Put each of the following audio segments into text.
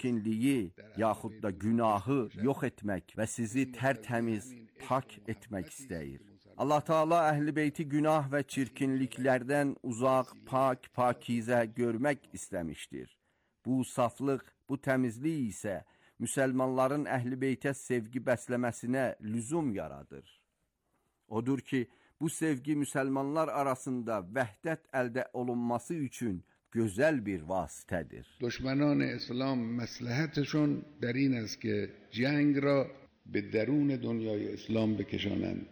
çirkinliyi yaxud da günahı yox etmək və sizi tərtəmiz, pak etmək istəyir. Allah Teala Əhl-i Beyti günah və çirkinliklərdən uzaq, pak, pakizə görmək istəmişdir. Bu saflıq, bu təmizlik isə müsəlmanların Əhl-i Beytə sevgi bəsləməsinə lüzum yaradır. Odur ki, bu sevgi müsəlmanlar arasında vəhdət əldə olunması üçün gözəl bir vasitədir. Düşmənan İslam məsləhətشون در این است که جنگ را به درون دنیای اسلام بکشانند.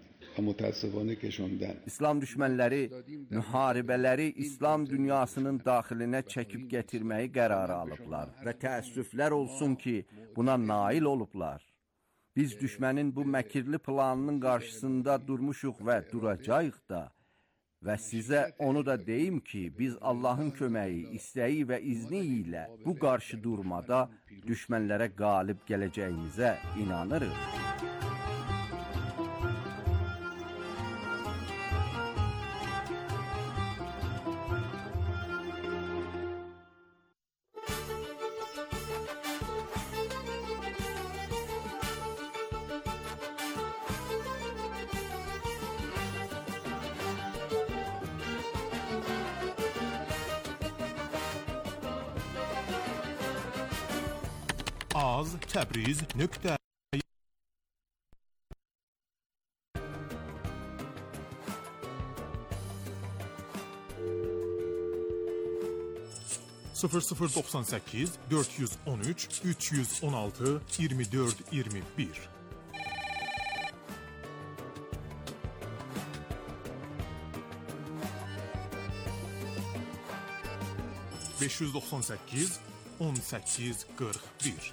İslam düşmənləri müharibələri İslam dünyasının daxilinə çəkib gətirməyi qərarı alıblar və təəssüflər olsun ki, buna nail olublar. Biz düşmənin bu məkirli planının qarşısında durmuşuq və duracağıq da və sizə onu da deyim ki, biz Allahın köməyi, istəyi və izni ilə bu qarşı durmada düşmənlərə qalib gələcəyimizə inanırıq. Az Təbriz nöqtə 0098 413 316 24 21 598 18 41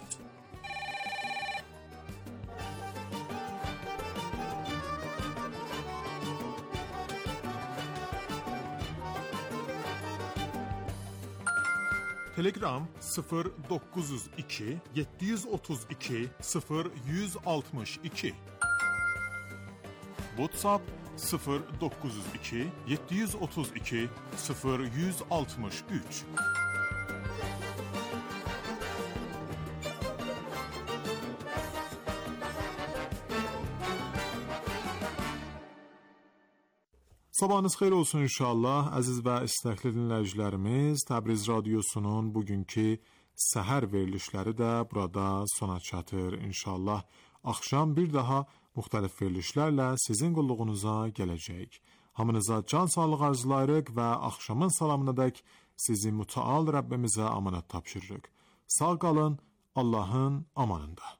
Telegram 0902 732 0162 WhatsApp 0902 732 0163 Sabahınız xeyir olsun inşallah, əziz və istəkli dinləyicilərimiz. Təbriz Radiosunun bugünkü səhər verilişləri də burada sona çatır. İnşallah axşam bir daha müxtəlif verilişlərlə sizin qulluğunuza gələcək. Hamınıza can sağlığı arzulayırıq və axşamın salamınadək sizi mütəal Rəbbimizə amanət tapşırırıq. Sağ qalın, Allahın amanında.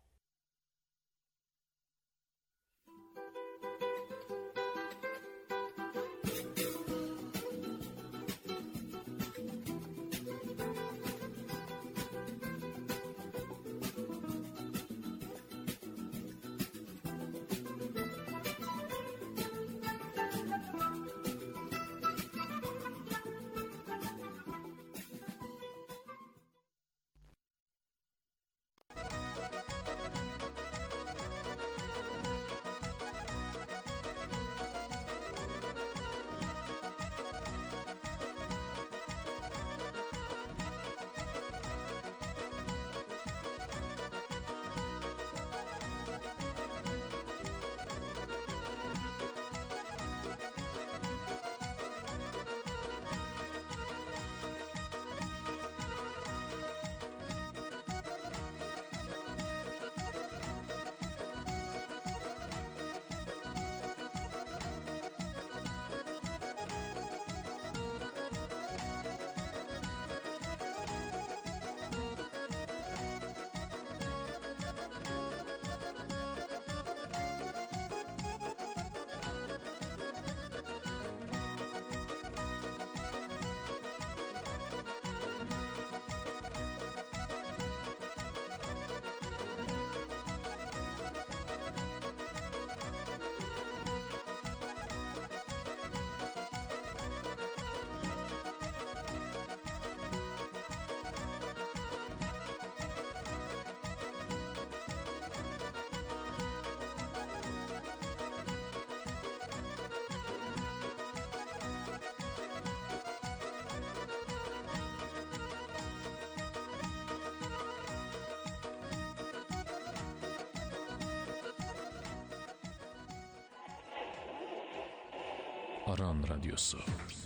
Aran Radyosu.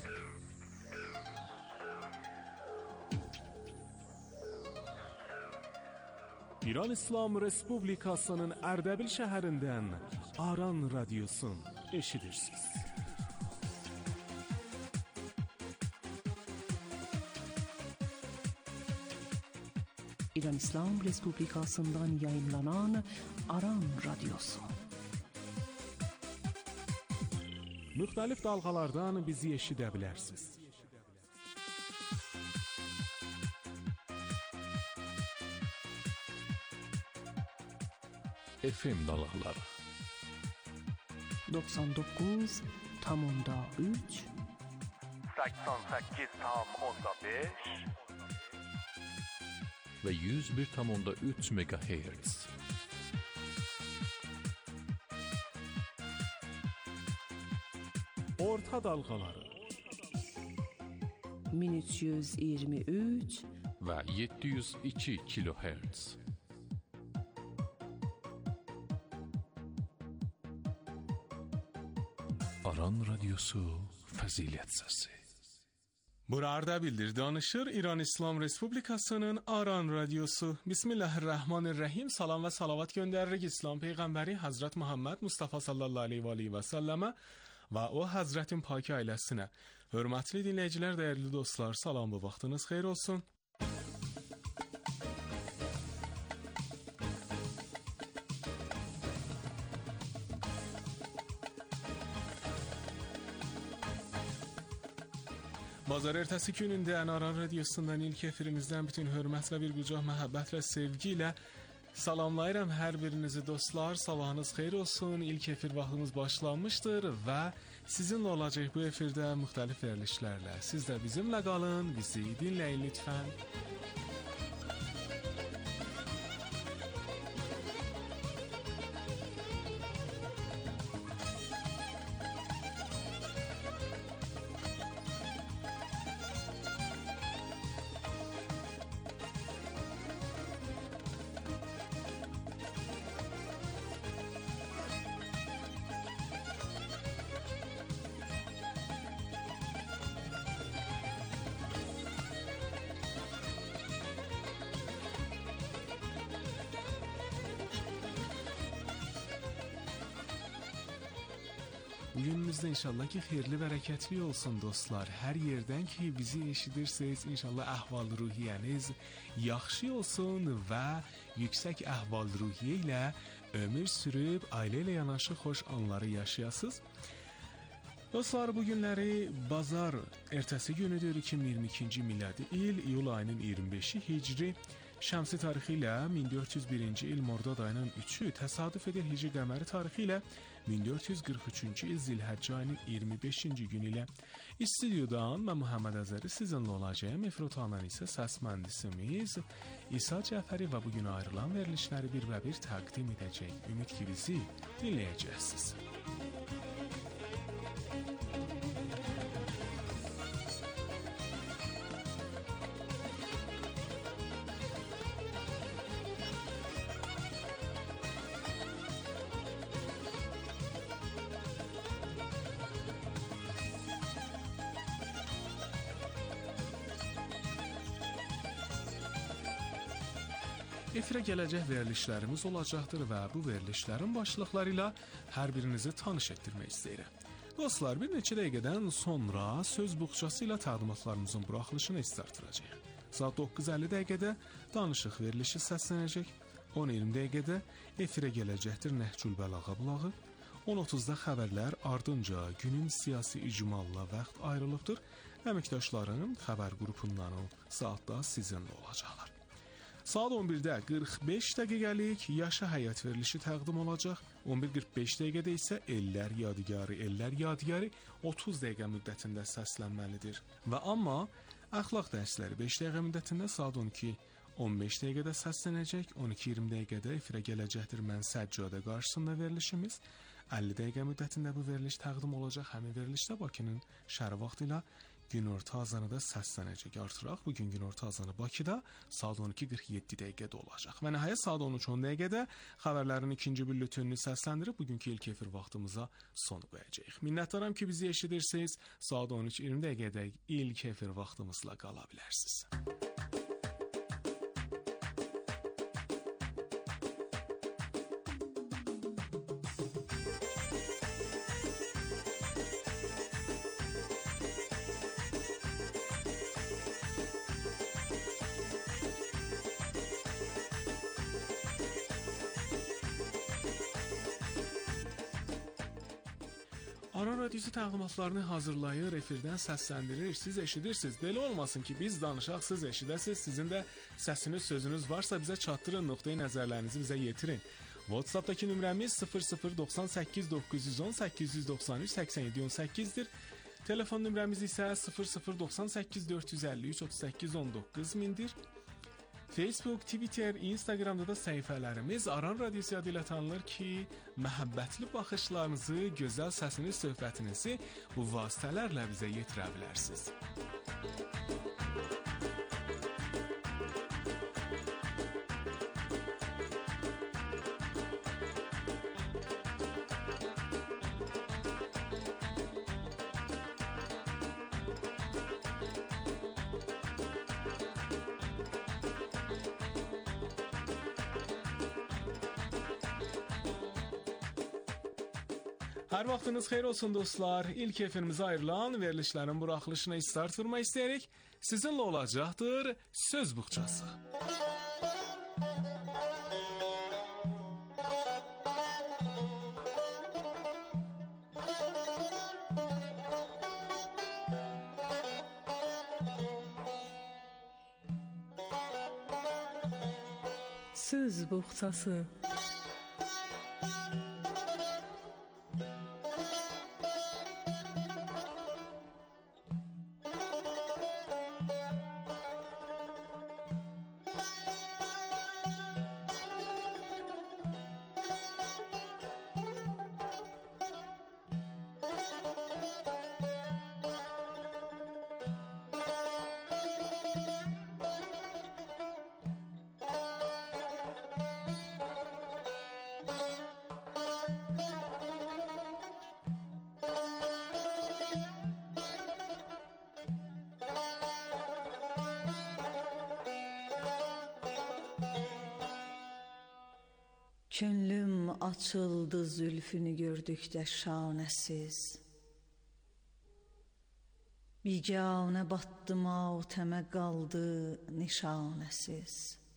İran İslam Respublikasının Ərdəbil şəhərindən Aran Radyosun eşidirsiniz. İran İslam Respublikasından yayınlanan Aran Radyosu. Müxtəlif dalğalardan bizi eşidə bilərsiniz. FM dalğaları 99.3 88.5 ve 101.3 MHz. Orta dalğaları 1323 ve 702 kHz. Aran Radyosu Fəzilət Səsi. Burada bildir danışır İran İslam Respublikasının Aran Radyosu. Bismillahirrahmanirrahim. Salam və salavat göndəririk İslam Peyğəmbəri Hazret Muhammed Mustafa sallallahu aleyhi və səlləmə və o Hazretin paki ailəsinə. Hörmətli dinləyicilər, dəyərli dostlar, salam, bu vaxtınız xeyir olsun. Bazar ertəsi günündə Aran Radyosundan ilk efirimizdən bütün hörmətlə, bir qucaq məhəbbətlə, sevgi ilə salamlayıram hər birinizi dostlar. Sabahınız xeyir olsun. İlk efir vaxtımız başlanmışdır və sizinlə olacaq bu efirdə müxtəlif verilişlərlə. Siz də bizimlə qalın, bizi dinləyin lütfən. Gününüzdə inşallah ki xeyirli, bərəkətli olsun dostlar. Hər yerdən ki bizi eşidirsiniz, inşallah əhval-ruhiyyəniz yaxşı olsun və yüksək əhval-ruhiyyə ilə ömür sürüb ailə ilə yanaşı xoş anları yaşayasınız. Dostlar, bu günləri bazar ertəsi günüdür, 2022-ci miladi il, iyul ayının 25-i hicri, şəmsi tarixi ilə 1401-ci il Mordad ayının 3-ü, təsadüf edir hicri qəməri tarixi ilə 1443-cü il Zilhəccə ayının 25-ci günü ilə. İstudiodan mən Muhammed Əzəri sizinlə olacağım. Efrotanan isə səs mühəndisimiz İsa Cəfəri və bugün ayrılan verilişləri bir və bir təqdim edəcək. Ümid ki bizi dinləyəcəksiniz. Efirə gələcək verilişlərimiz olacaqdır və bu verilişlərin başlıqları ilə hər birinizi tanış etdirmək istəyirəm. Dostlar, bir neçə dəqiqədən sonra söz buxçası ilə təqdimatlarımızın buraxılışını artıracağıq. Saat 9:50 dəqiqədə danışıq verilişi səslənəcək. 10:20 dəqiqədə efirə gələcəkdir Nəhcül Bəlağə bulağı. 10:30-da xəbərlər, ardınca günün siyasi icmalla vaxt ayrılıbdır. Əməkdaşlarım xəbər qrupundan o saatda sizinlə olacaqlar. Saat 11-də 45 dəqiqəlik Yaşa Həyat verilişi təqdim olacaq. 11:45 dəqiqədə isə Ellər Yadigarı 30 dəqiqə müddətində səslənməlidir. Və amma əxlaq dərsləri 5 dəqiqə müddətində saat 12:15 dəqiqədə səslənəcək. 12:20 dəqiqədə efirə gələcəkdir Mən Səccadə qarşısında verilişimiz. 50 dəqiqə müddətində bu veriliş təqdim olacaq. Həmin verilişdə Bakının şəhər vaxtı ilə günorta azanı da səslənəcək. Artıraq bu gün günorta azanı Bakıda saat 12:47 dəqiqədə olacaq. Və nəhayət saat 13:10 dəqiqədə xəbərlərin ikinci bülletenini səsləndirib bugünkü ilk efir vaxtımıza son qoyacağıq. Minnətdaram ki, bizi eşidirsiniz. Saat 13:20 dəqiqədə ilk efir vaxtımızla qala bilərsiniz. Aran Radiosu təqdimatlarını hazırlayır, efirdən səsləndirir, siz eşidirsiniz. Belə olmasın ki, biz danışaq, siz eşidəsiniz, sizin də səsiniz, sözünüz varsa bizə çatdırın, nöqteyi nəzərlərinizi bizə yetirin. WhatsAppdakı nömrəmiz 0098 910 893 87 18-dir. Telefon nömrəmiz isə 0098 453 38 19 mindir. Facebook, Twitter, Instagramda da səhifələrimiz Aran Radiosu adı ilə tanınır ki, məhəbbətli baxışlarınızı, gözəl səsiniz, söhbətinizi bu vasitələrlə bizə yetirə bilərsiniz. Hər vaxtınız xeyir olsun dostlar. İlk efirimizə ayrılan verilişlərin buraxılışına start vermək istəyirik. Sizinlə olacaqdır Söz Buxçası. Söz Buxçası. Könlüm açıldı zülfünü gördükdə şanəsiz. Biganə batdı matəmə qaldı nişanəsiz.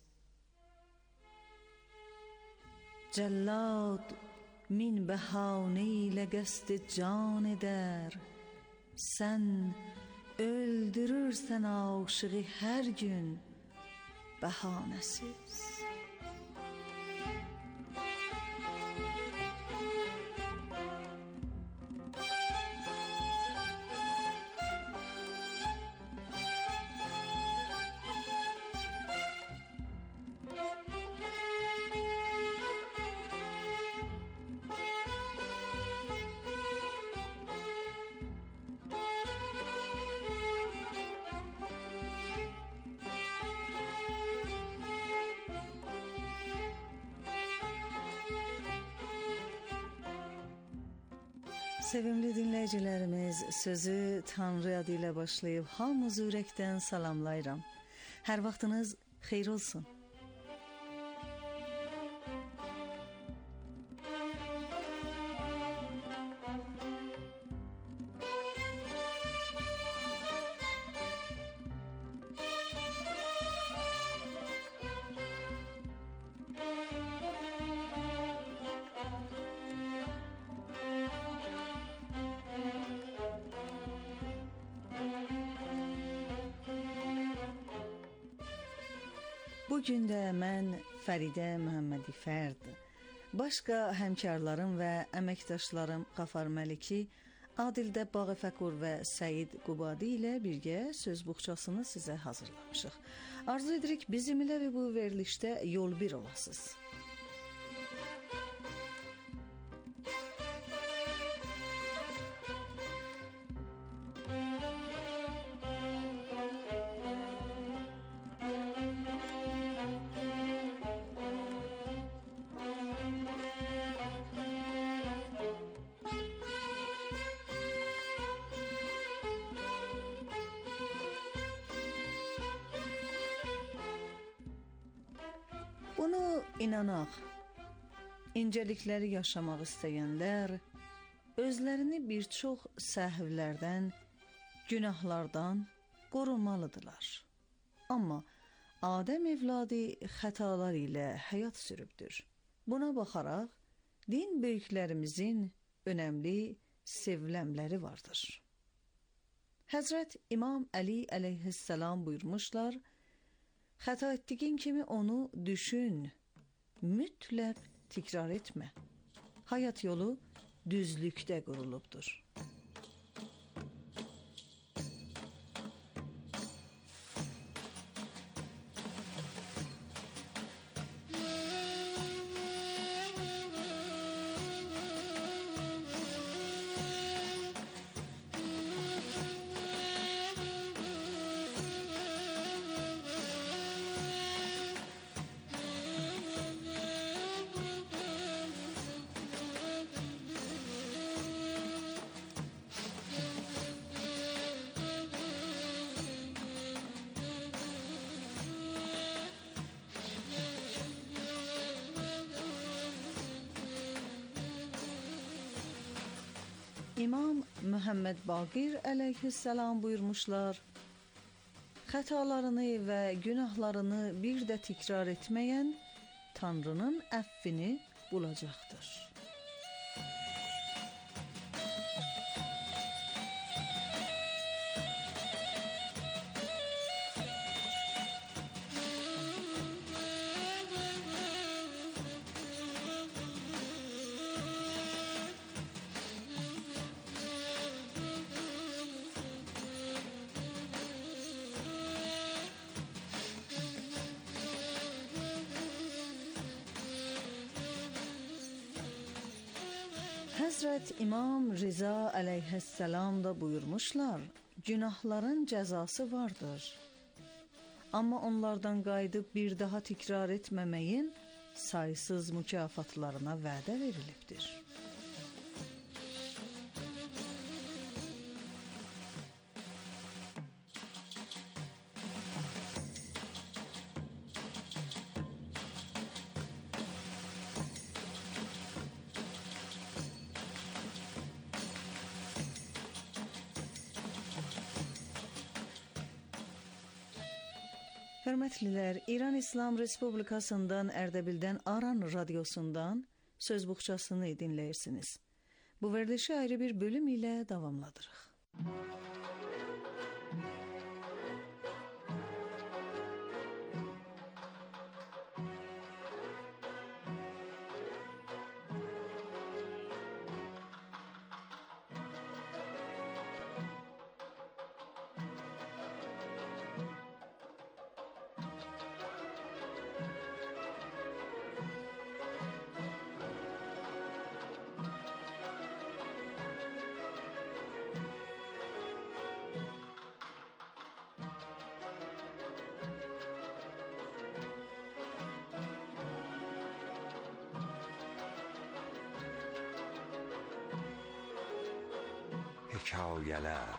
Cəllad min bəhanə ilə qəsd can edər. Sən öldürürsən aşığı hər gün bəhanəsiz. Sevimli dinləyicilərimiz, sözü Tanrı adı ilə başlayıb hamınızı ürəkdən salamlayıram. Hər vaxtınız xeyir olsun. Bugün də mən Fəridə Məhəmmədi Fərd, başqa həmkarlarım və əməkdaşlarım Qafar Məliki, Adildə Bağıfəqur və Səid Qubadi ilə birgə söz buxçasını sizə hazırlamışıq. Arzu edirik bizimlə və bu verilişdə yol bir olasınız. Bunu inanaq, incəlikləri yaşamaq istəyənlər özlərini bir çox səhvlərdən, günahlardan qorumalıdırlar. Amma Adəm evladı xətalar ilə həyat sürübdür. Buna baxaraq, din böyüklərimizin önəmli sevləmləri vardır. Həzrət İmam Əli əleyhissalam buyurmuşlar, xəta etdiyin kimi onu düşün, mütləq təkrar etmə. Həyat yolu düzlükdə qurulubdur. İmam Muhammed Baqir əleyhissalam buyurmuşlar, xətalarını və günahlarını bir də təkrar etməyən Tanrının əffini bulacaqdır. Həzrət İmam Riza əleyhissalam da buyurmuşlar, günahların cəzası vardır. Amma onlardan qayıdıb bir daha təkrar etməməyin saysız mükafatlarına vədə verilibdir. Hörmətlilər, İran İslam Respublikasından Ərdəbildən Aran radiosundan söz buxçasını dinləyirsiniz. Bu verilişi ayrı bir bölüm ilə davamladırıq. Hekayələr.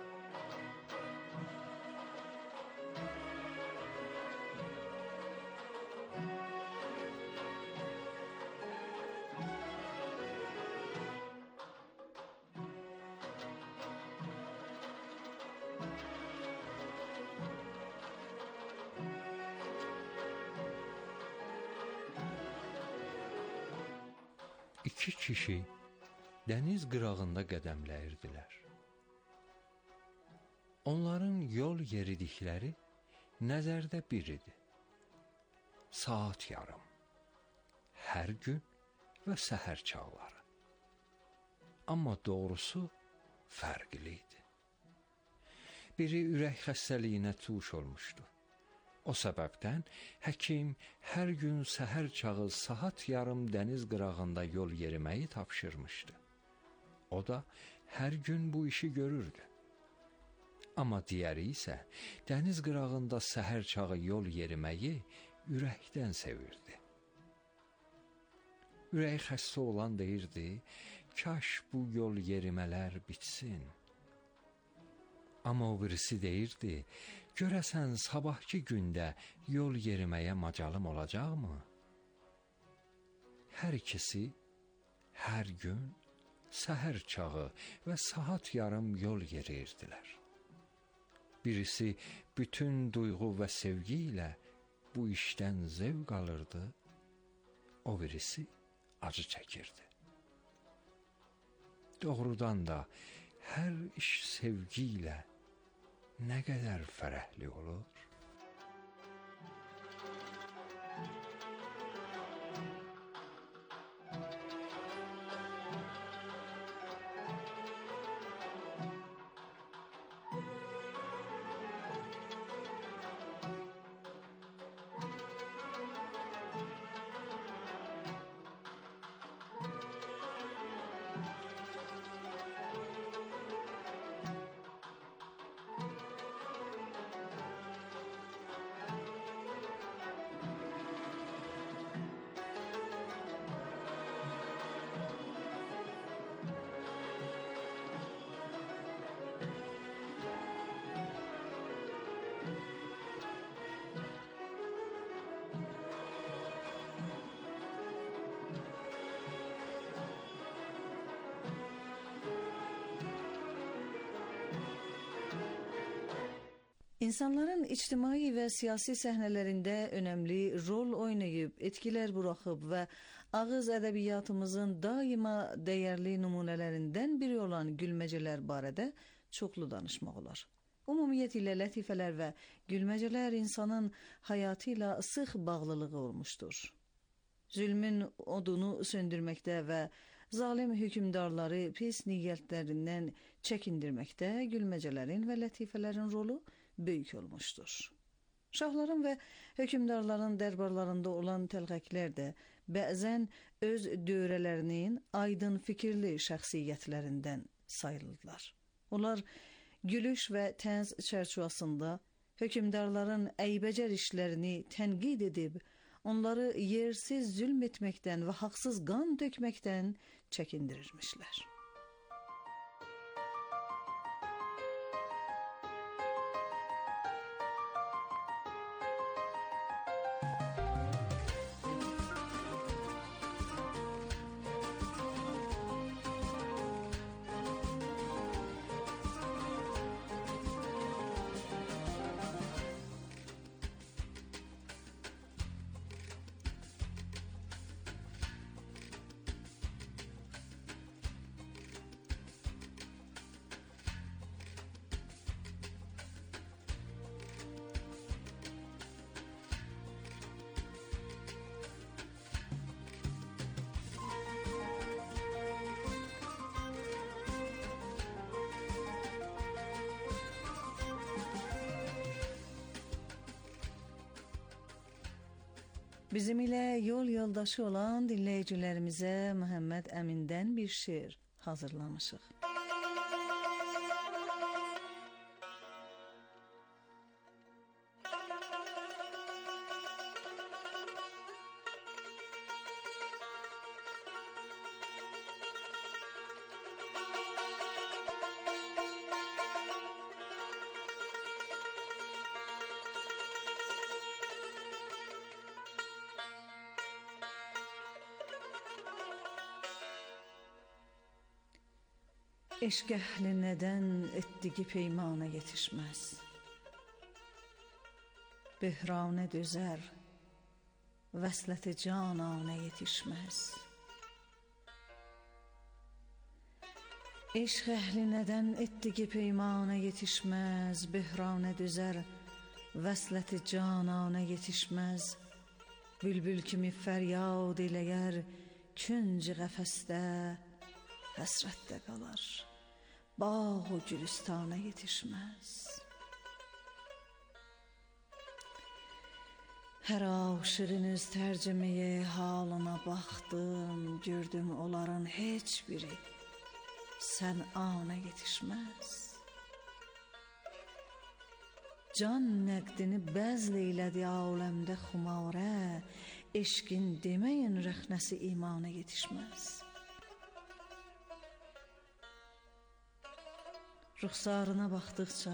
İki kişi dəniz qırağında qədəmləyirdilər. Onların yol yeridikləri nəzərdə bir idi. Saat yarım, hər gün və səhər çağları. Amma doğrusu fərqli idi. Biri ürək xəstəliyinə tuş olmuşdu. O səbəbdən həkim hər gün səhər çağı saat yarım dəniz qırağında yol yeriməyi tapşırmışdı. O da hər gün bu işi görürdü. Amma digəri isə dəniz qırağında səhər çağı yol yeriməyi ürəkdən sevirdi. Ürək xəstə olan deyirdi, kaş bu yol yerimələr bitsin. Amma o birisi deyirdi, görəsən sabahki gündə yol yeriməyə macalım olacaqmı? hər ikisi hər gün səhər çağı və saat yarım yol yeriyirdilər. Birisi bütün duyğu və sevgi ilə bu işdən zevq alırdı, o birisi acı çəkirdi. Doğrudan da hər iş sevgi ilə nə qədər fərəhli olur? İnsanların ictimai və siyasi səhnələrində önəmli rol oynayıb, etkilər buraxıb və ağız ədəbiyyatımızın daima dəyərli nümunələrindən biri olan gülməcələr barədə çoxlu danışmaq olar. Ümumiyyətlə lətifələr və gülməcələr insanın həyatı ilə sıx bağlılığı olmuşdur. Zülmün odunu söndürməkdə və zalim hökümdarları pis niyyətlərindən çəkindirməkdə gülməcələrin və lətifələrin rolu böyük olmuşdur. Şahların və hökümdarların dərbarlarında olan təlğəklər də bəzən öz dövrələrinin aydın fikirli şəxsiyyətlərindən sayılırlar. Onlar gülüş və tənz çərçivəsində hökümdarların əybəcər işlərini tənqid edib, onları yersiz zülm etməkdən və haqsız qan dökməkdən çəkindirirmişlər. Bizim ilə yol yoldaşı olan dinləyicilərimizə Məhəmməd Əmindən bir şeir hazırlamışıq. Eşq əhli nədən etdiği peymana yetişməz. Böhranə dözər, vəsləti canana yetişməz. Eşq əhli nədən etdiği peymana yetişməz. Böhranə dözər, vəsləti canana yetişməz. Bülbül kimi fəryad eləyər, künc qəfəsdə həsrətdə qalar. Bağ o gülüstana yetişməz. Hər aşığın öz tərcüməyə halına baxdım, gördüm onların heç biri sən ana yetişməz. Can nəqdini bəzl eylədi aləmdə xumarə, eşqin deməyin rəxnəsi imana yetişməz. Ruxsarına baxdıqca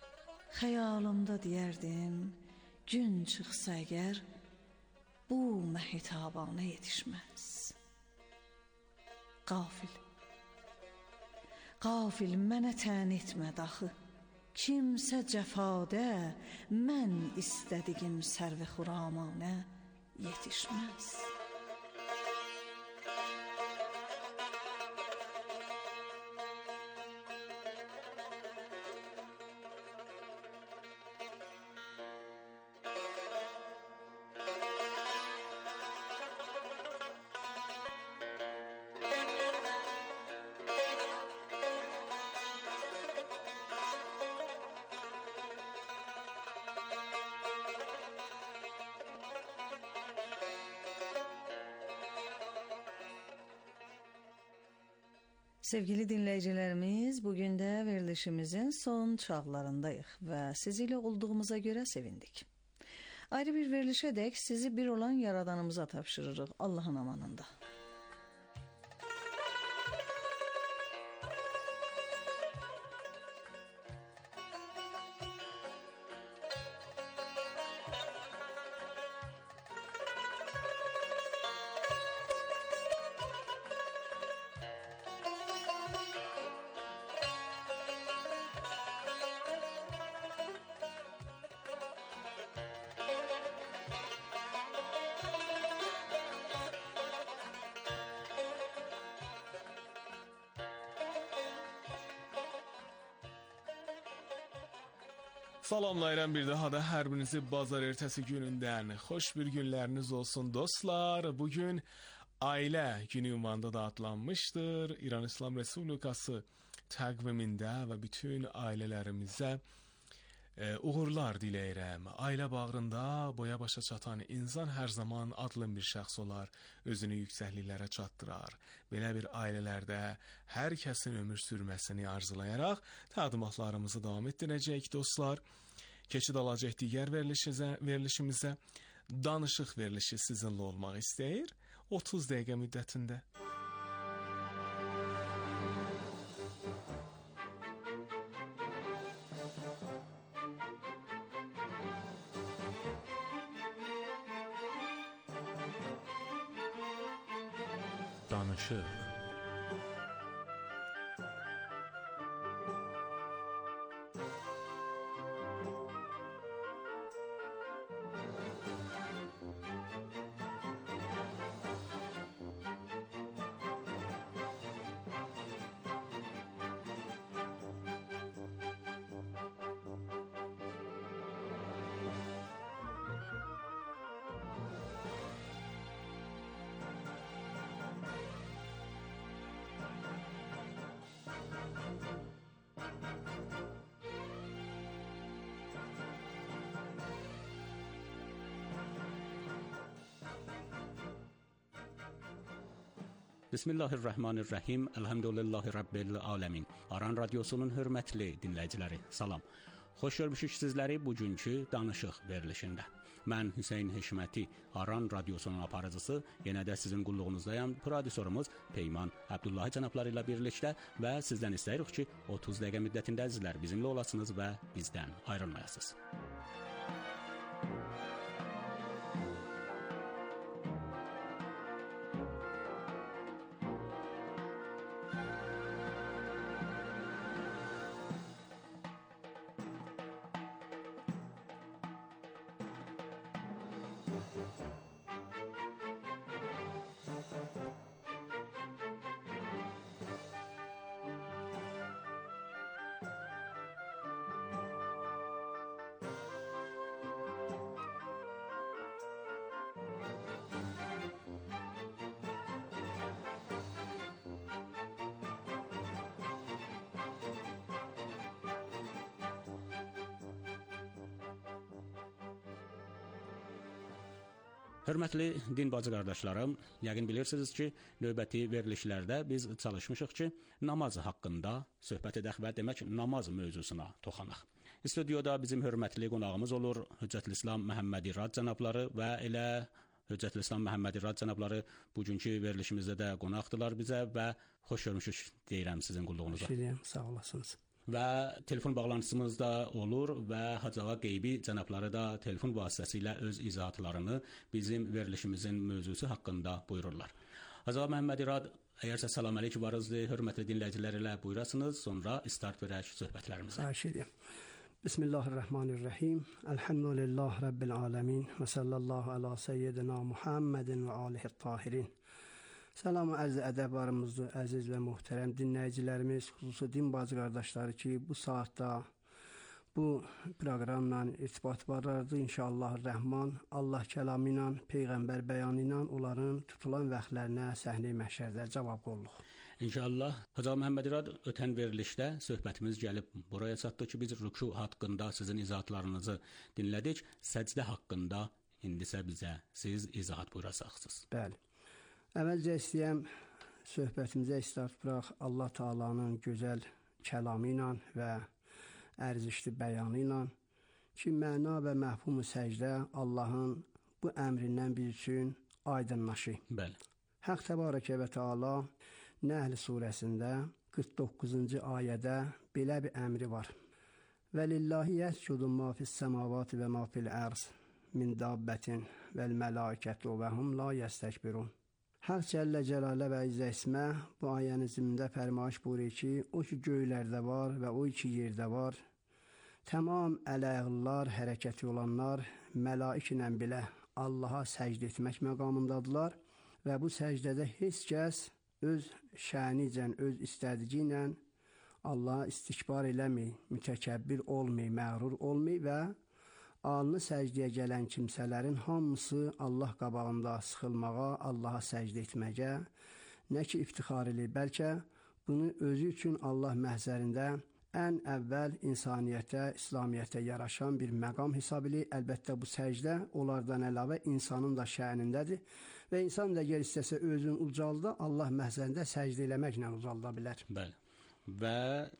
xəyalımda deyərdim, gün çıxsa əgər bu zəmanə hitabana yetişməz. Qafil mənə tən etmə daxı, kimsə cəfadə mən istədiyim sərvi xuramanə yetişməz. Sevgili dinləyicilərimiz, bugün də verilişimizin son çağlarındayıq və siz ilə olduğumuza görə sevindik. Ayrı bir verilişə dək sizi bir olan yaradanımıza tapşırırıq Allahın amanında. Salamlayıram bir daha da hər birinizi bazar ertəsi günündən. Xoş bir günləriniz olsun dostlar. Bugün ailə günü ünvanında da adlanmışdır. İran İslam Respublikası təqvimində və bütün ailələrimizə uğurlar diləyirəm. Ailə bağrında boya başa çatan insan hər zaman adlı bir şəxs olar, özünü yüksəkliklərə çatdırar. Belə bir ailələrdə hər kəsin ömür sürməsini arzulayaraq təqdimatlarımızı davam etdirəcək dostlar. Keçid alacaq digər verilişimizə danışıq verilişi sizinlə olmaq istəyir 30 dəqiqə müddətində. Danışıq. Bismillahirrahmanirrahim. Elhamdülillahi Rabbil alemin. Aran Radyosu'nun hörmətli dinləyiciləri, salam. Xoş görmüşük sizləri bugünkü danışıq verilişində. Mən Hüseyn Heşməti, Aran Radyosu'nun aparıcısı, yenə də sizin qulluğunuzdayım. Prodüsorumuz Peyman Abdullahi cənabları ilə birlikdə və sizdən istəyirik ki, 30 dəqiqə müddətində sizlər bizimlə olasınız və bizdən ayrılmayasınız. Hörmətli din bacı qardaşlarım, yəqin bilirsiniz ki, növbəti verilişlərdə biz çalışmışıq ki, namaz haqqında söhbət edək və demək namaz mövzusuna toxanaq. Studiyada bizim hörmətli qonağımız olur Hüccətül İslam Məhəmməd İrad cənabları və elə Hüccətül İslam Məhəmməd İrad cənabları bugünkü verilişimizdə də qonaqdılar bizə və xoş görmüşük deyirəm sizin qulluğunuza. Şiriyəm, sağ olasınız. və telefon bağlantısımız da olur və Hacı Ağa Qeybi cənabları da telefon vasitəsilə öz izahatlarını bizim verilişimizin mövzusu haqqında buyururlar. Hacı Ağa Məhəmməd İrad, əgərsə salam əleykum varızdır, hörmətli dinləyicilər ilə buyurasınız, sonra start verək söhbətlərimizə. Xahiş edirəm. Bismillahirrahmanirrahim. Elhamdülillah Rabbil alemin və sallallahu ala seyyidina Muhammedin və alihi tahirin. Salam ərz ədəblarımızdır, əziz və muhterəm dinləyicilərimiz, xüsusi din bacı qardaşları ki, bu saatda bu proqramla irtibat varlardı. İnşallah Rəhman, Allah kəlamı ilə, Peyğəmbər bəyanı ilə onların tutulan vaxtlarına səhnə-i məhşərdə cavab olduq. İnşallah. Hacı Məhəmməd İrad, ötən verilişdə söhbətimiz gəlib buraya çatdı ki, biz rükû haqqında sizin izahatlarınızı dinlədik. Səcdə haqqında indisə bizə siz izahat buyurasaqsınız. Bəli. Əvvəlcə istəyəm söhbətimizə istart bıraq Allah Taala'nın gözəl kəlamı ilə və ərzişli bəyanı ilə ki, məna və məfhumu səcdə Allahın bu əmrindən biz üçün aydınlaşır. Bəli. Haqq Təbarəkə və Teala Nəhl surəsində 49-cu ayədə belə bir əmri var. Və lillahi yəscudu ma fis-səmavati və ma fil-ərz min dabbətin vəl mələikətu və hum la yəstəkbirun. Haq Cəllə Cəlalə və İzzə İsmə bu ayənin zimində fərmayış buyurur ki, o ki göylərdə var və o ki yerdə var, tamam ələyğıllar, hərəkəti olanlar mələik ilə belə Allaha səcdə etmək məqamındadılar və bu səcdədə heç kəs öz şənicən, öz istədiyi ilə Allaha istikbar eləmir, mütəkəbbir olmur, məğrur olmur və alnı səcdəyə gələn kimsələrin hamısı Allah qabağında sıxılmağa, Allaha səcdə etməyə, nə ki iftixar edir, bəlkə bunu özü üçün Allah məhzərində ən əvvəl insaniyyətə, İslamiyyətə yaraşan bir məqam hesab edir. Əlbəttə bu səcdə onlardan əlavə insanın da şə'nindədir və insan da əgər istəsə özünü ucalda, Allah məhzərində səcdə eləməklə ucalda bilər. Bəli. Və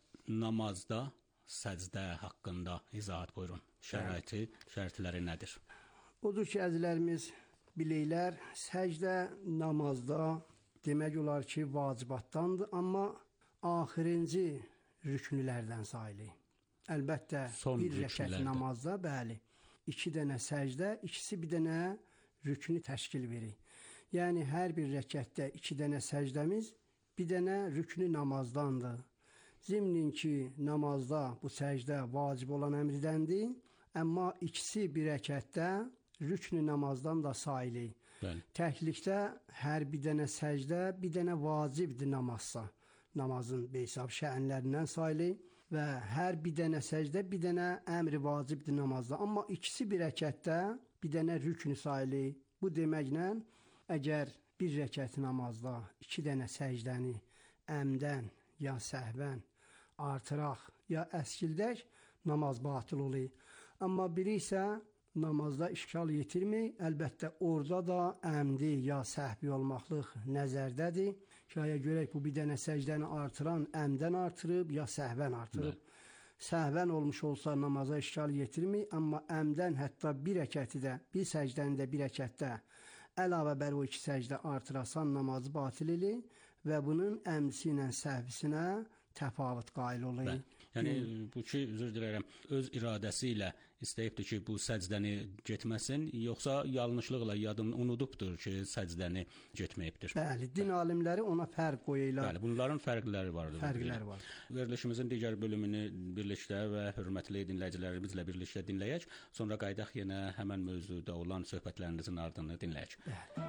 namazda səcdə haqqında izahat buyurun. Şəraiti, şərtləri nədir? Odur ki, əzizlərimiz bilirlər, səcdə namazda demək olar ki, vacibatdandır, amma axırıncı rüknülərdən sayılır. Əlbəttə, bir rəkət namazda, bəli, 2 dənə səcdə, ikisi bir dənə rüknü təşkil verir. Yəni, hər bir rəkətdə 2 dənə səcdəmiz, bir dənə rüknü namazdandır. Zimnin ki, namazda bu səcdə vacib olan əmridəndir, amma ikisi bir rəkətdə rüknü namazdan da sayılır. Təklikdə hər bir dənə səcdə, bir dənə vacibdir namazsa. Namazın beysab şə'nlərindən sayılır və hər bir dənə səcdə, bir dənə əmri vacibdir namazda. Amma ikisi bir rəkətdə, bir dənə rüknü sayılır. Bu deməklə, əgər bir rəkət namazda 2 dənə səcdəni əmdən ya səhvən artıraq ya əskildək, namaz batıl olur. Amma biri isə namazda işgal yetirmir. Əlbəttə, orada da əmdi ya səhvi olmaqlıq nəzərdədir. Şaya görək, bu bir dənə səcdəni artıran əmdən artırıb ya səhvən artırıb. Səhvən olmuş olsa namaza işgal yetirmir. Amma əmdən hətta bir rəkəti də, bir səcdəni də bir rəkətdə əlavə bər o 2 səcdə artırasan namazı batil edir və bunun əmdisi ilə səhvisinə təfavüt qail olur. Yəni, bu ki, üzr diləyirəm, öz iradəsi ilə istəyibdir ki, bu səcdəni getməsin, yoxsa yanlışlıqla yadını unudubdur ki, səcdəni getməyibdir? Bəli, din alimləri ona fərq qoyurlar. Bəli, bunların fərqləri vardır. Fərqləri var. Verilişimizin digər bölümünü birlikdə və hörmətli dinləyicilərimizlə birlikdə dinləyək, sonra qaydaq yenə həmən mövzuda olan söhbətlərinizin ardını dinləyək. Bəli.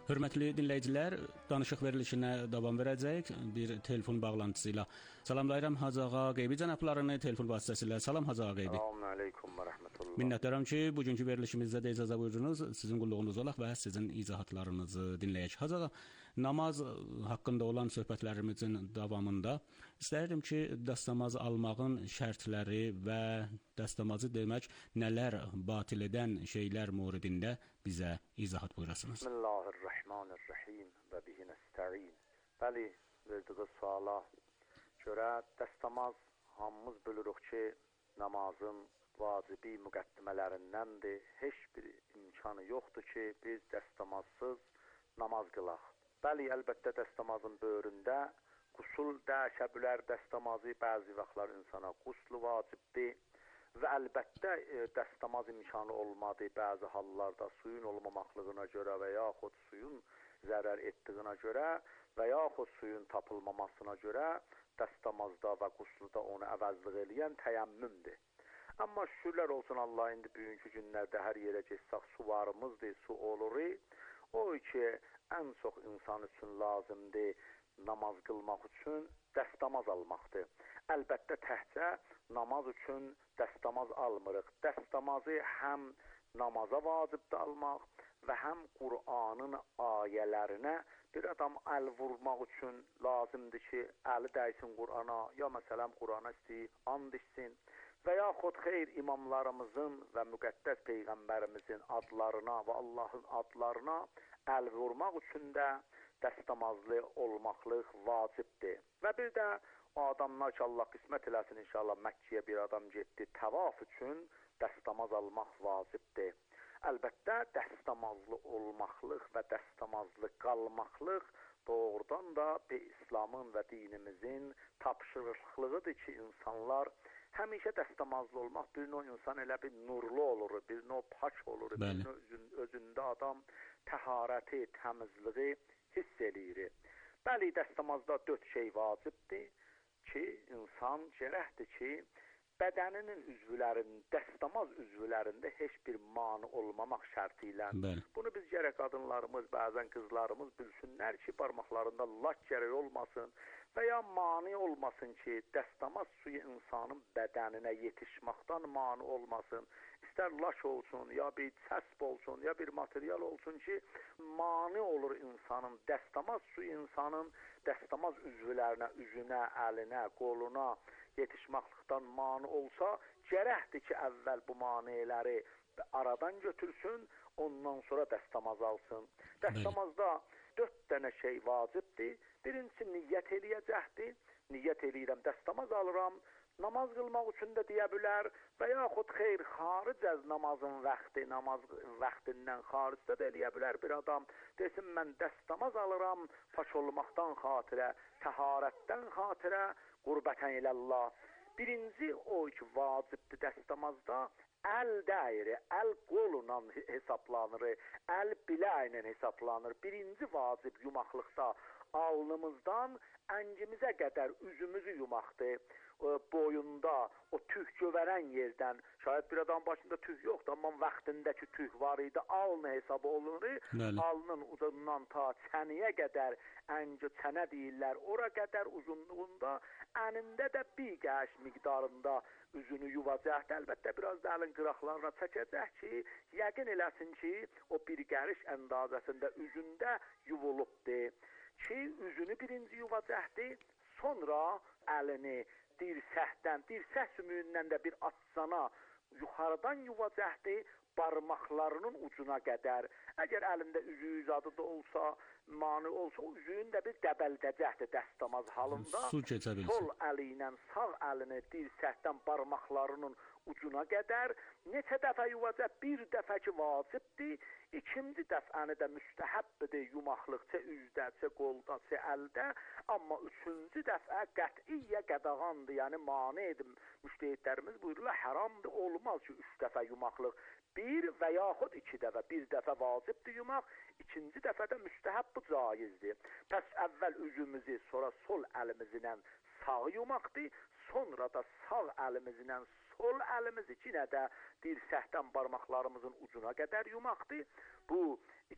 Hörmətli dinləyicilər, danışıq verilişinə davam verəcəyik bir telefon bağlantısı ilə. Salamlayıram Hacı ağa Qeybi cənablarını telefon vasitəsilə. Salam Hacı ağa Qeybi. Selamun aleyküm və rəhmətullah. Minnətdaram ki, bugünkü verilişimizdə də icazə buyurdunuz. Sizin qulluğunuz olaq və sizin izahatlarınızı dinləyək. Hacı ağa, namaz haqqında olan söhbətlərimizin davamında istəyirdim ki, dəstəmaz almağın şərtləri və dəstəmazı demək nələr batil edən şeylər müridində bizə izahat buyurasınız. Bismillahirrahmanirrahim və bihi nəstəin. Bəli, verdiğiniz suala görə dəstəmaz hamımız bilirik ki, namazın vacibi müqəddimələrindən heç bir imkanı yoxdur ki, biz dəstəmazsız namaz qılaq. Bəli, əlbəttə dəstəmazın böyründə qusul dəyişə bilər, dəstəmazı bəzi vaxtlar insana quslu vacibdir və əlbəttə dəstəmaz imkanı olmadı bəzi hallarda suyun olmamaqlığına görə və yaxud suyun zərər etdiyinə görə və yaxud suyun tapılmamasına görə dəstəmazda və qusluda onu əvəzlik eləyən təyəmmümdür. Amma şükürlər olsun Allah, indi bugünkü günlərdə hər yerə getsək su varımızdır, su olur. O ki, ən çox insan üçün lazımdır namaz qılmaq üçün dəstəmaz almaqdır. Əlbəttə təhcə namaz üçün dəstəmaz almırıq. Dəstəmazı həm namaza vacibdir almaq və həm Qur'anın ayələrinə bir adam əl vurmaq üçün lazımdır ki, əli dəysin Qur'ana, ya məsələn Qur'ana istəyir, and içsin və yaxud xeyr imamlarımızın və müqəddəs Peyğəmbərimizin adlarına və Allahın adlarına əl vurmaq üçün də dəstəmazlı olmaqlıq vacibdir. Və bir də o adamlar ki, Allah qismət eləsin inşallah Məkkəyə bir adam getdi, təvaf üçün dəstəmaz almaq vacibdir. Əlbəttə dəstəmazlı olmaqlıq və dəstəmazlı qalmaqlıq doğrudan da İslamın və dinimizin tapşırıqlığıdır ki, insanlar həmişə dəstəmazlı olmaq bir növ insan elə bir nurlu olur, bir növ pak olur, bir növ özündə adam təharəti, təmizliği hiss eləyir. Bəli, dəstəmazda 4 şey vacibdir ki, insan gərəkdir ki, bədəninin üzvlərinin, dəstəmaz üzvlərində heç bir mani olmamaq şərti ilə. Bunu biz gərək qadınlarımız, bəzən qızlarımız bilsinlər ki, barmaqlarında lak gərək olmasın və ya mani olmasın ki, dəstəmaz suyu insanın bədəninə yetişməkdən mani olmasın. İstər laş olsun, ya bir çəsb olsun, ya bir material olsun ki, mani olur insanın, dəstəmaz suyu insanın dəstəmaz üzvlərinə, üzünə, əlinə, qoluna yetişməklikdən mani olsa, gərəkdir ki, əvvəl bu maniləri aradan götürsün, ondan sonra dəstəmaz alsın. Dəstəmazda 4 dənə şey vacibdir. Birincisi niyyət eləyəcəkdir. Niyyət eləyirəm, dəstəmaz alıram. Namaz qılmaq üçün də deyə bilər və yaxud xeyr, xaric az namazın vaxtı, namaz vaxtindən xaricdə də eləyə bilər bir adam. Desin, mən dəstəmaz alıram, pak olmaqdan xatirə, təharətdən xatirə, qurbətən iləllah. Birinci o ki, vacibdir dəstəmazda, əl dəyir, əl qolunla hesablanır, əl biləklə hesablanır. Birinci vacib yumaqlıqda alnımızdan əngimizə qədər üzümüzü yumaqdır. Boyunda o tüh gövərən yerdən, şayad bir adam başında tüh yoxdur, amma vaxtındakı tüh var idi, alnı hesabı olunur. Alnın uzundan ta çəniyə qədər, əngi çənə deyirlər, ora qədər uzunluğunda, ənində də bir qəş miqdarında üzünü yuvacaqdır. Əlbəttə biraz da əlin qıraqlarına çəkəcək ki, yəqin eləsin ki, o bir qəriş əndazəsində üzündə yuvulubdur. Ki, üzünü birinci yuvacaqdır, sonra əlini dirsəkdən, dirsək sümüyündən də bir açsana yuxarıdan yuvacaqdır, barmaqlarının ucuna qədər. Əgər əlində üzüyü zadı da olsa, mani olsa, o üzüyün də bir dəbəldəcəkdir dəstəmaz halında. Sol əli ilə sağ əlini dirsəkdən barmaqlarının ucuna qədər neçə dəfə yuvacaq? Bir dəfə ki vacibdir, ikinci dəfəni də müstəhəbdir yumaqlıq, çə üzdə, çə qolda, çə əldə, amma üçüncü dəfə qət'iyyə qədağandır, yəni mani edim. Müştəhidlərimiz buyururlar, haramdır, olmaz ki 3 dəfə yumaqlıq. Bir və yaxud 2 dəfə, bir dəfə vacibdir yumaq, ikinci dəfə də müstəhəb caizdir. Pəs əvvəl üzümüzü, sonra sol əlimizlə sağ yumaqdır, sonra da sağ əlimizlə sol əlimizi yenə də dirsəkdən barmaqlarımızın ucuna qədər yumaqdır. Bu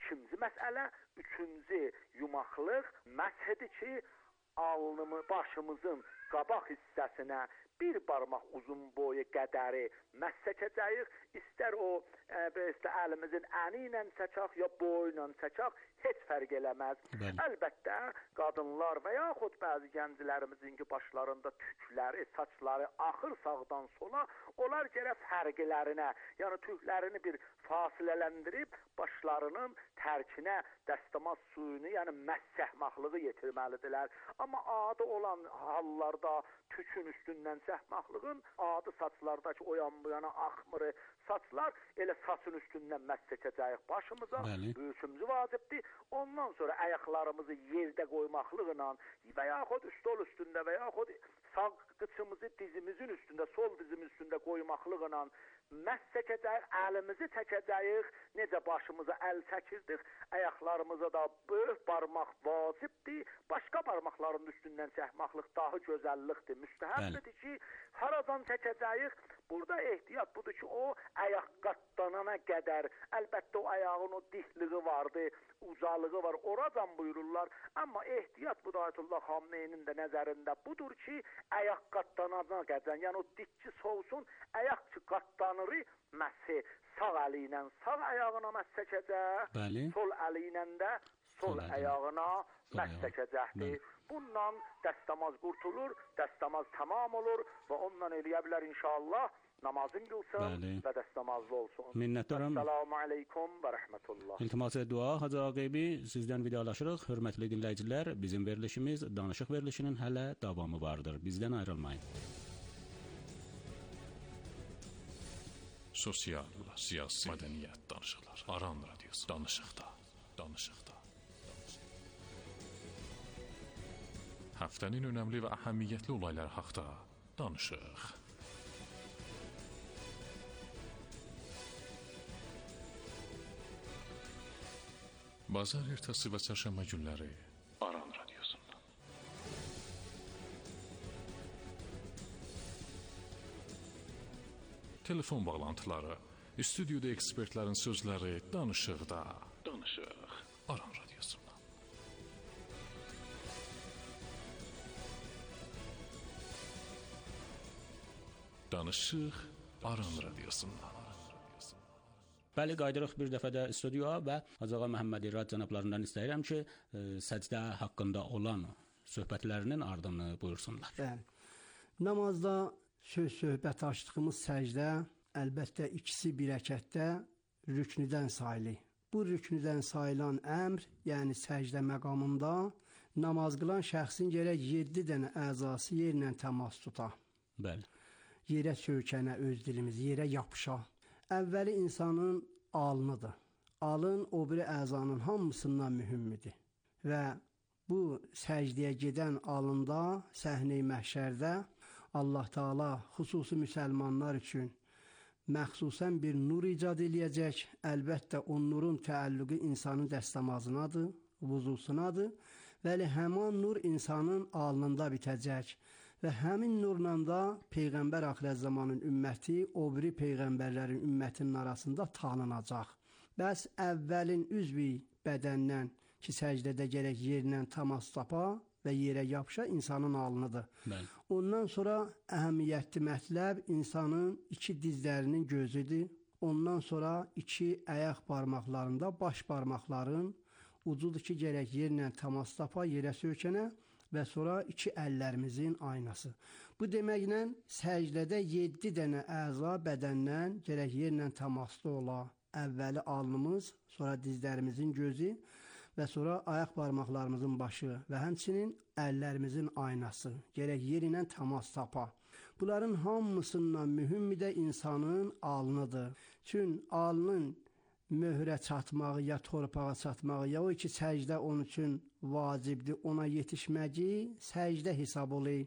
ikinci məsələ, üçüncü yumaqlıq məshədir ki, alnımı, başımızın qabaq hissəsinə bir barmaq uzun boyu qədəri məs çəkəcəyik. İstər o əlimizin əni ilə çəkək, ya boyu ilə çəkək, heç fərq eləməz. Bəli. Əlbəttə, qadınlar və yaxud bəzi gənclərimizin ki, başlarında tükləri, saçları axır sağdan sola, onlar gərək fərqlərinə, yəni tüklərini bir fasilələndirib, başlarının tərkinə dəstəmaz suyunu, yəni məssəhmaqlığı yetirməlidirlər. Amma adi olan hallarda tükün üstündən səhmaqlığın, adi saçlardakı o yan bu yana axmırı saçlar elə saçın üstündən məs çəkəcəyik başımıza. Üçüncü vacibdir. Ondan sonra ayaqlarımızı yerdə qoymaqlıqla və yaxud stol üstündə və yaxud sağ qıçımızı dizimizin üstündə, sol dizimizin üstündə qoymaqlıqla məs çəkəcəyik, əlimizi çəkəcəyik. Necə başımıza əl çəkirdik, ayaqlarımıza da böyük barmaq vacibdir. Başqa barmaqların üstündən çəkmaqlıq daha gözəllikdir, müstəhəbdir ki, haradan çəkəcəyik? Burada ehtiyat budur ki, o ayaq qatlanana qədər, əlbəttə o ayağın o dikliği vardı, ucalığı var, oradan buyururlar. Amma ehtiyat budur Ayətullah Xamneyinin də nəzərində budur ki, ayaq qatlanana qədər, yəni o dikçi soğusun, ayaq ki qatlanırı məsi sağ əli ilə sağ ayağına məs çəkəcək, sol əli ilə də sol ayağına məs çəkəcəkdir. Bundan dəstəmaz qurtulur, dəstəmaz tamam olur və ondan eləyə bilər inşallah namazın qılsın və dəstəmazlı olsun. Minnətdaram. Assalamu aleykum və rəhmətullah. İltimas dua Hacı Ağaybi, sizdən vidalaşırıq. Hörmətli dinləyicilər, bizim verilişimiz danışıq verilişinin hələ davamı vardır. Bizdən ayrılmayın. Sosial, siyasi, mədəniyyət danışıqlar. Aran radiosu. Danışıqda. Həftənin önəmli və əhəmiyyətli olayları haqda danışıq. Bazar ertəsi və çərşənbə günləri Aran radiosunda. Telefon bağlantıları, stüdyoda ekspertlərin sözləri, danışıq Aran radiosunda. Danışıq Aran radiosunda. Bəli, qayıdırıq bir dəfə də studioya və Hacı Ağa Məhəmməd İrad cənablarından istəyirəm ki, səcdə haqqında olan söhbətlərinin ardını buyursunlar. Bəli. Namazda söhbət açdığımız səcdə əlbəttə ikisi bir rəkətdə rüknüdən sayılır. Bu rüknüdən sayılan əmr, yəni səcdə məqamında namaz qılan şəxsin gərək 7 dənə əzası yerlə təmas tuta. Bəli. Yerə söykənə öz dilimiz, yerə yapışa. Əvvəli insanın alnıdır. Alın o biri əzanın hamısından mühümmidir. Və bu səcdiyə gedən alında, səhnə-i məhşərdə Allah Taala xüsusi müsəlmanlar üçün məxsusən bir nur icad eləyəcək. Əlbəttə o nurun təəlluqu insanın dəstəmazınadır, vuzusunadır. Bəli, həmin nur insanın alnında bitəcək. Və həmin nurla da Peyğəmbər axirət zamanın ümməti o biri Peyğəmbərlərin ümmətinin arasında tanınacaq. Bəs əvvəlin üzvi bədəndən ki, səcdədə gərək yerlə təmas tapa və yerə yapışa insanın alnıdır. Bəli. Ondan sonra əhəmiyyətli mətləb insanın iki dizlərinin gözüdür. Ondan sonra iki ayaq barmaqlarında baş barmaqların ucudur ki, gərək yerlə təmas tapa, yerə söykənə və sonra iki əllərimizin aynası. Bu deməklə səcdədə 7 dənə əza bədəndən gərək yerlə təmaslı ola. Əvvəli alnımız, sonra dizlərimizin gözü və sonra ayaq barmaqlarımızın başı və həmçinin əllərimizin aynası. Gərək yer ilə təmas tapa. Bunların hamısından mühümmi də insanın alnıdır. Çünki alnın möhrə çatmağı, ya torpağa çatmağı, ya o ki, səcdə onun üçün vacibdir, ona yetişməyi səcdə hesab olur.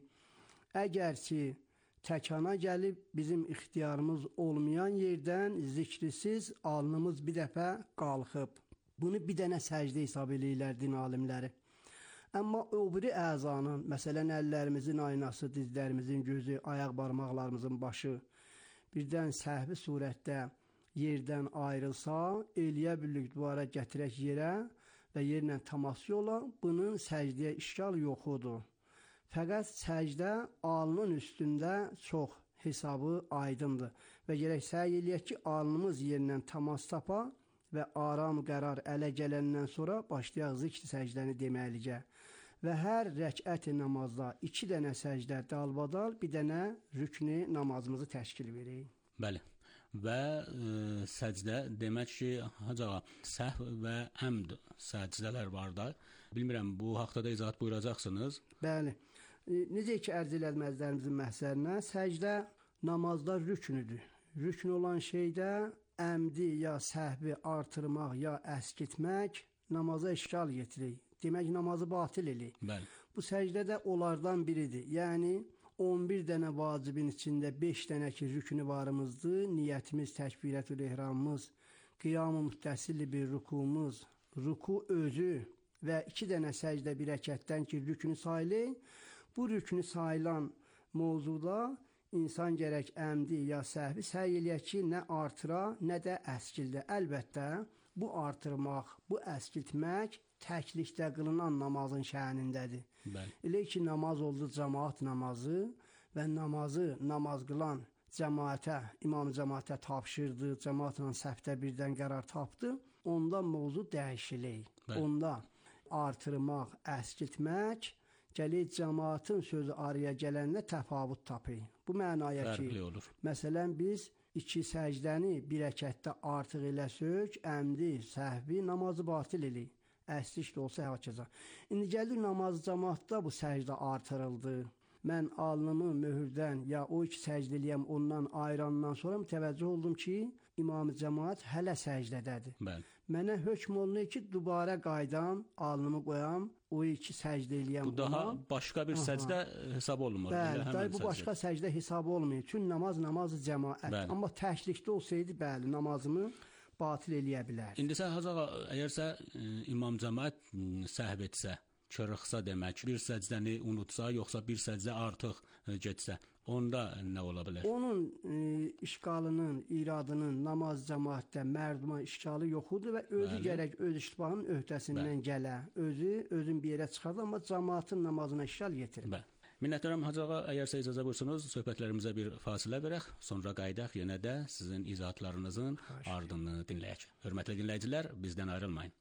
Əgər ki, təkana gəlib bizim ixtiyarımız olmayan yerdən zikrisiz alnımız bir dəfə qalxıb. Bunu bir dənə səcdə hesab eləyirlər din alimləri. Amma o biri əzanın, məsələn, əllərimizin aynası, dizlərimizin gözü, ayaq barmaqlarımızın başı, birdən səhvi surətdə yerdən ayrılsa, eləyə bildik duvara gətirək yerə və yerlə təmaslı ola, bunun səcdəyə işgal yoxudur. Fəqət səcdə alnın üstündə çox hesabı aydındır və gərək səy eləyək ki, alnımız yerlə təmas tapa və aram qərar ələ gələndən sonra başlayaq zikr səcdəni deməlicə. Və hər rəkət namazda 2 dənə səcdə dalbadal, bir dənə rüknü namazımızı təşkil verir. Bəli. Və səcdə demək ki, hacağa səhv və əmd səcdələr var da. Bilmirəm, bu haqda da izahat buyuracaqsınız. Bəli. Necə ki, ərz eləməzlərimizin məhsərinə, səcdə namazda rüknüdür. Rükn olan şeydə əmdi ya səhvi artırmaq ya əskitmək namaza işgal getirir. Demək, namazı batil eləyir. Bəli. Bu səcdə də onlardan biridir. Yəni, 11 dənə vacibin içində 5 dənə ki, rüknü varımızdır. Niyyətimiz, təkbirətül ehramımız, qiyam-ı müttəsilli bir rukumuz, ruku özü və 2 dənə səcdə bir rəkətdən ki, rüknü sayılır. Bu rüknü sayılan mövzuda insan gərək əmdi ya səhvi səy eləyək ki, nə artıra, nə də əskildə. Əlbəttə, bu artırmaq, bu əskiltmək təklikdə qılınan namazın şəhnindədir. Bəli. Elə ki, namaz oldu cəmaat namazı və namazı namaz qılan cəmaətə, imam cəmaətə tapşırdı, cəmaatla səhvdə birdən qərar tapdı, onda mövzu dəyişilir. Onda artırmaq, əskiltmək, gəlir cəmaatın sözü araya gələndə təfavüt tapır. Bu mənaya ki, məsələn, biz 2 səcdəni bir rəkətdə artıq eləsək, əmdi, səhvi namazı batil eləyir. Əslik də olsa həkəza. İndi gəlir namaz cəmaatda bu səcdə artırıldı. Mən alnımı möhürdən ya o 2 səcdə eləyəm ondan ayırandan sonra təvəccüh oldum ki, imam-ı cəmaat hələ səcdədədir. Bəli. Mənə hökm olunur ki, dubara qaydam, alnımı qoyam, o 2 səcdə eləyəm. Bu daha başqa bir səcdə hesab olunmur. Bəli, bu başqa səcdə hesab olmuyor. Çünki namazı cəmaət. Bəli. Amma təklikdə olsaydı, bəli, namazımı batil eləyə bilər. İndi sən hacağa, əgərsə imam cəmaət səhv etsə, çırıqsa demək, bir səcdəni unutsa, yoxsa bir səcdə artıq getsə, onda nə ola bilər? Onun işgalının, iradının namaz cəmaətdə mərduma işgalı yoxudur və özü gərək öz iştibarının öhdəsindən gələ, özün bir yerə çıxardı, amma cəmaatın namazına işgal getirir. Bəli. Minnətdaram hacağa, əgərsə icazə buyursunuz, söhbətlərimizə bir fasilə verək, sonra qaydaq yenə də sizin izahatlarınızın ardını dinləyək. Hörmətli dinləyicilər, bizdən ayrılmayın.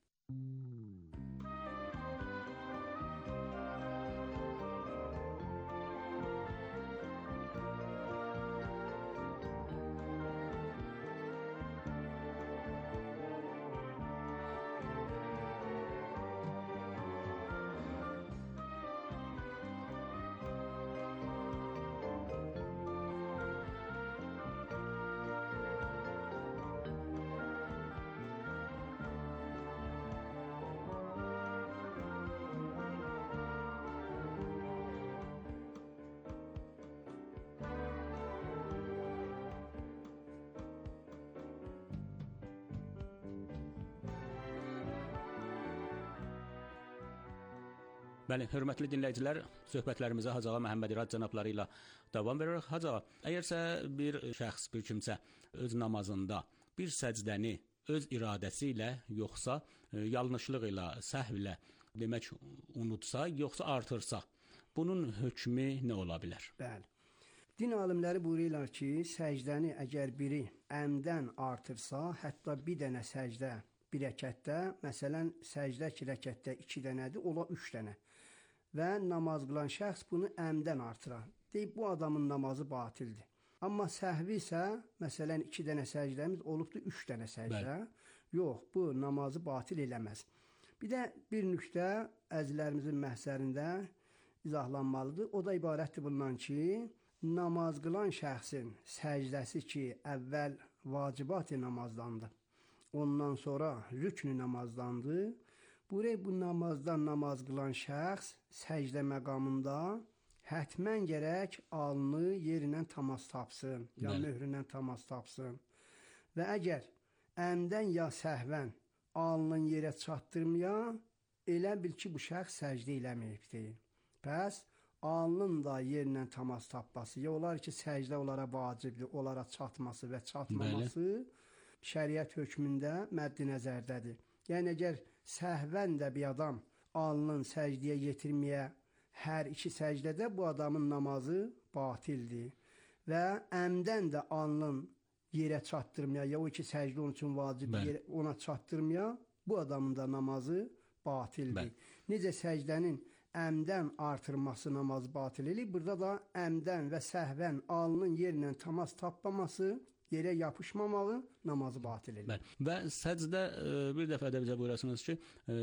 Bəli, hörmətli dinləyicilər, söhbətlərimizə Hacağa Məhəmməd İrad cənabları ilə davam veririk. Hacağa, əgərsə bir şəxs, bir kimsə öz namazında bir səcdəni öz iradəsi ilə, yoxsa yanlışlıq ilə, səhv ilə demək unutsa, yoxsa artırsa, bunun hökmü nə ola bilər? Bəli. Din alimləri buyururlar ki, səcdəni əgər biri əmdən artırsa, hətta bir dənə səcdə bir rəkətdə, məsələn, səcdə 2 rəkətdə 2 dənədir, ola 3 dənə. Və namaz qılan şəxs bunu əmdən artırar. Deyib, bu adamın namazı batildir. Amma səhvi isə, məsələn, 2 dənə səcdəmiz olubdur 3 dənə səcdə. Yox, bu namazı batil eləməz. Bir də bir nüqtə əzizlərimizin məhsərində izahlanmalıdır. O da ibarətdir bundan ki, namaz qılan şəxsin səcdəsi ki, əvvəl vacibat-ı namazdandır. Ondan sonra rükn-ü namazdandır. Buraya bu namazdan namaz qılan şəxs səcdə məqamında hətmən gərək alnı yerindən təmas tapsın, ya möhründən təmas tapsın. Və əgər əmdən ya səhvən alnın yerə çatdırmaya, elə bil ki, bu şəxs səcdə eləməyibdir. Bəs alnın da yerindən təmas tapması, ya olar ki, səcdə onlara vacibdir, onlara çatması və çatmaması şəriət hökmündə məddi nəzərdədir. Yəni əgər səhvən də bir adam alnın səcdiyə yetirməyə hər iki səcdədə bu adamın namazı batildir. Və əmdən də alnın yerə çatdırmaya, ya o iki səcdə onun üçün vacibdir, ona çatdırmaya bu adamın da namazı batildir. Necə səcdənin əmdən artırması namazı batil edir, burada da əmdən və səhvən alnın yerinə təmas tapmaması, yerə yapışmamağı namazı batil edir. Və səcdə bir dəfə də bizə buyurasınız ki,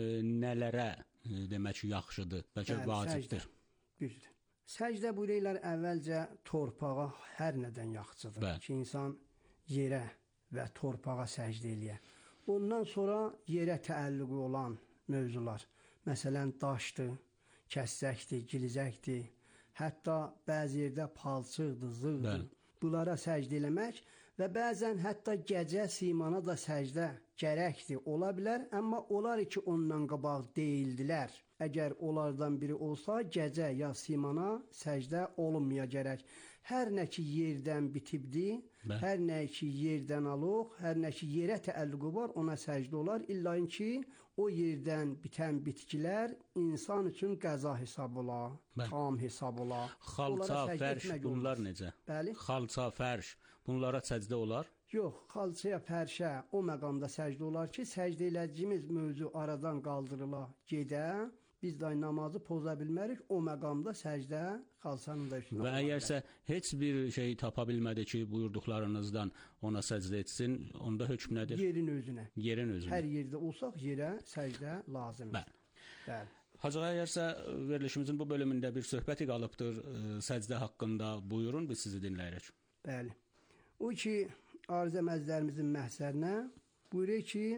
nələrə demək yaxşıdır, bəlkə vacibdir. Düzdür. Səcdə buyururlar əvvəlcə torpağa hər nədən yaxşıdır ki, insan yerə və torpağa səcdə eləyə. Ondan sonra yerə təəlluqu olan mövzular, məsələn daşdır, kəssəkdir, gilizəkdir, hətta bəzi yerdə palçıqdır, zığdır. Bunlara səcdə eləmək və bəzən hətta gecə simana da səcdə gərəkdir, ola bilər, amma olar ki ondan qabaq deyildilər. Əgər onlardan biri olsa, gecə ya simana səcdə olunmaya gərək. Hər nə ki yerdən bitibdir, hər nə ki yerdən alıq, hər nə ki yerə təəlluqu var, ona səcdə olar. İlla ki, o yerdən bitən bitkilər insan üçün qəza hesab ola, tam hesab ola. Xalça, fərş, bunlar necə? Bəli. Xalça, fərş, bunlara səcdə olar? Yox, xalçaya, fərşə o məqamda səcdə olar ki, səcdə eləcəyimiz mövzu aradan qaldırıla, gedə, biz də namazı poza bilmərik, o məqamda səcdə xalçanın da üstünə. Və əgərsə heç bir şey tapa bilmədi ki, buyurduqlarınızdan ona səcdə etsin, onda hökm nədir? Yerin özünə. Yerin özünə. Hər yerdə olsaq yerə səcdə lazımdır. Bəli. Hacı Ağa, əgərsə verilişimizin bu bölümündə bir söhbəti qalıbdır səcdə haqqında, buyurun, biz sizi dinləyirik. Bəli. O ki, arzə məzlərimizin məhsərinə buyurur ki,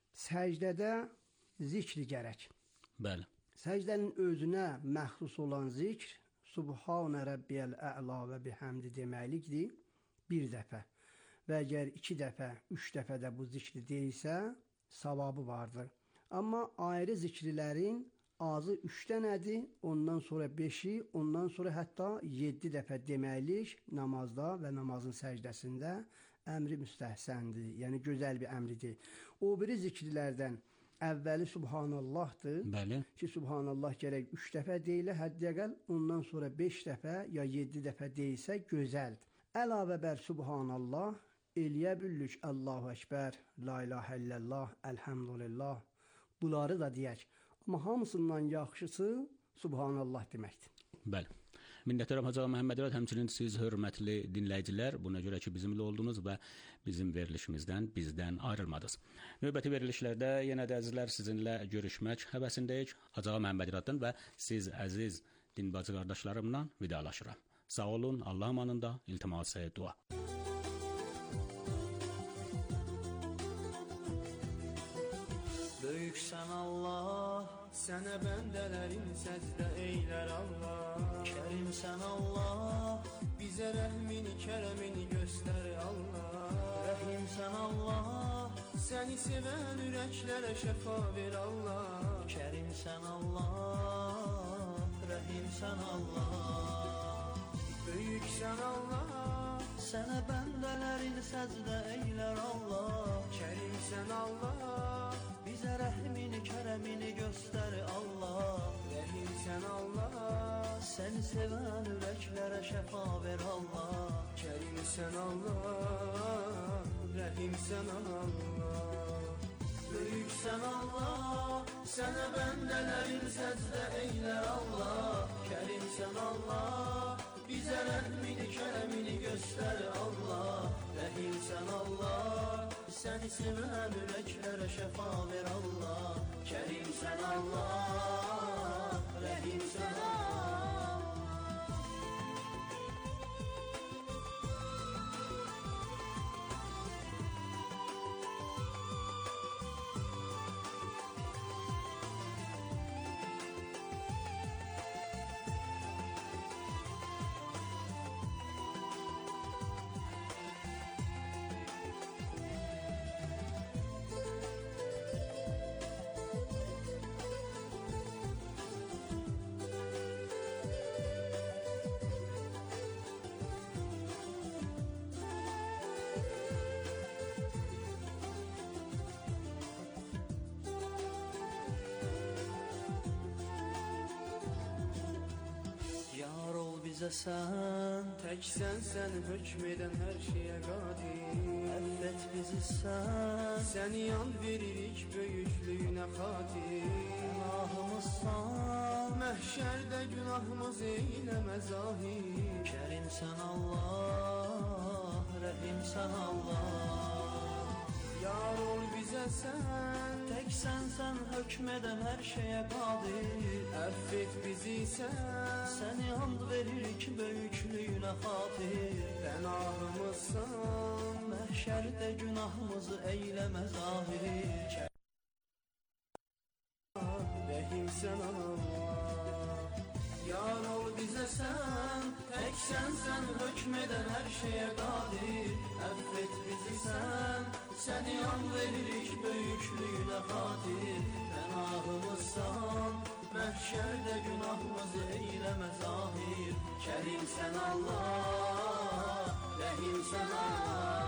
səcdədə zikri gərək. Bəli. Səcdənin özünə məxsus olan zikr Subhanə Rabbiyəl Ə'la və bihamdi deməklikdir bir dəfə. Və əgər 2 dəfə, 3 dəfə də bu zikri deyilsə, savabı vardır. Amma ayrı zikrilərin azı 3 dənədir, ondan sonra 5-i, ondan sonra hətta 7 dəfə deməklik namazda və namazın səcdəsində əmri müstəhsəndir, yəni gözəl bir əmridir. O biri zikrilərdən əvvəli Subhanallahdır. Bəli. Ki, Subhanallah gərək 3 dəfə deyilə, həddəqəl, ondan sonra 5 dəfə ya 7 dəfə deyilsə gözəldir. Əlavə bər Subhanallah, eləyə büllük Allahu Əkbər, La ilahə illallah, Elhamdülillah, bunları da deyək. Amma hamısından yaxşısı Subhanallah deməkdir. Bəli. Minnətdaram Hacı Ağa Məhəmməd Rədd, həmçinin siz hörmətli dinləyicilər, buna görə ki bizimlə oldunuz və bizim verilişimizdən bizdən ayrılmadınız. Növbəti verilişlərdə yenə də əzizlər sizinlə görüşmək həvəsindəyik. Hacı Ağa Məhəmməd Rədddən və siz əziz dinbacı qardaşlarımla vidalaşıram. Sağ olun, Allah amanında, iltiması dua. Böyüksən Allah, sənə bəndələrin səcdə eylər Allah. Kərimsən Allah, bizə rəhmini, kərəmini göstər Allah. Rəhimsən Allah, səni sevən ürəklərə şəfa ver Allah. Kərimsən Allah, rəhimsən Allah. Böyüksən Allah, sənə bəndələrin səcdə eylər Allah. Kərimsən Allah, bizə rəhmini, kərəmini göstər Allah. Rəhimsən Allah, səni sevən ürəklərə şəfa ver Allah. Kərimsən Allah, rəhimsən Allah. Böyüksən Allah, sənə bəndələrin səcdə eylər Allah. Kərimsən Allah, bizə rəhmini, kərəmini göstər Allah. Rəhimsən Allah, səni sevən ürəklərə şəfa ver Allah. Kərimsən Allah, rəhimsən Allah. bizə sən, təksən sən hökm edən hər şeyə qadir. Əffət bizi sən, səni yan veririk böyüklüyünə xatir. Günahımızsan, məhşərdə günahımız eyləmə zahir. Kərimsən Allah, rəhimsən Allah. Yar ol bizə sən, təksən sən hökm edən hər şeyə qadir. Əff et bizi sən, səni and veririk böyüklüyünə xatir. Pənahımızsan, məhşərdə günahımızı eyləmə zahir. Rəhimsən Allah. Yar ol bizə sən, təksən sən hökm edən hər şeyə qadir. Əff et bizi sən, səni an veririk böyüklüyünə xatir. Pənahımızsan, məhşərdə günahımızı eyləmə zahir. Kərimsən Allah, rəhimsən Allah.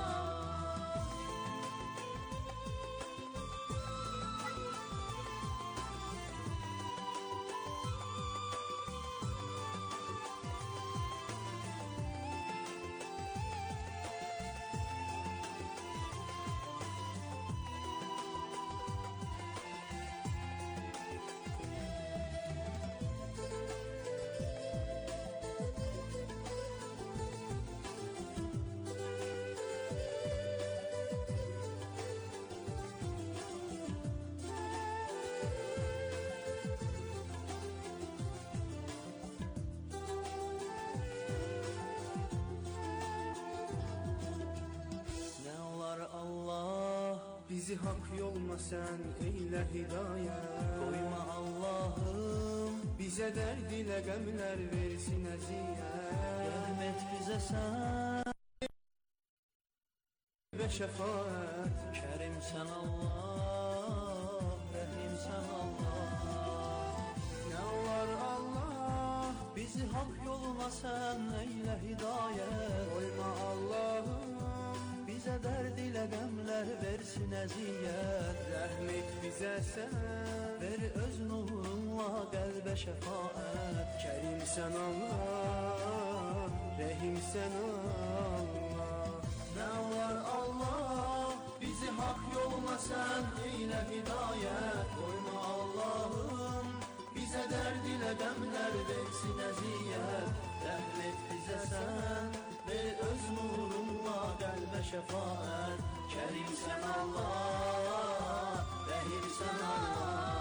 Bizi hak yolma sen eyle hidayet. Koyma Allah'ım bize derd ile gemler versin eziyet. Rahmet bize sen ve şefaat. Kerim sen Allah, Rahim sen Allah. Ne var Allah bizi hak yoluna sen eyle hidayet. Koyma Allah'ım bize derd ile gemler versin eziyet. Rahmet bize sen, ver öz nurunla kalbe şefaat. Kerim sen Allah, Rahim sen Allah. Ne var Allah bizi hak yoluna sen eyle hidayet. Koyma Allah'ım bize derd ile gemler versin eziyet. Rahmet bize sen, ver öz nurunla kalbe şefaat. Kerim sen Allah, Rahim sen Allah.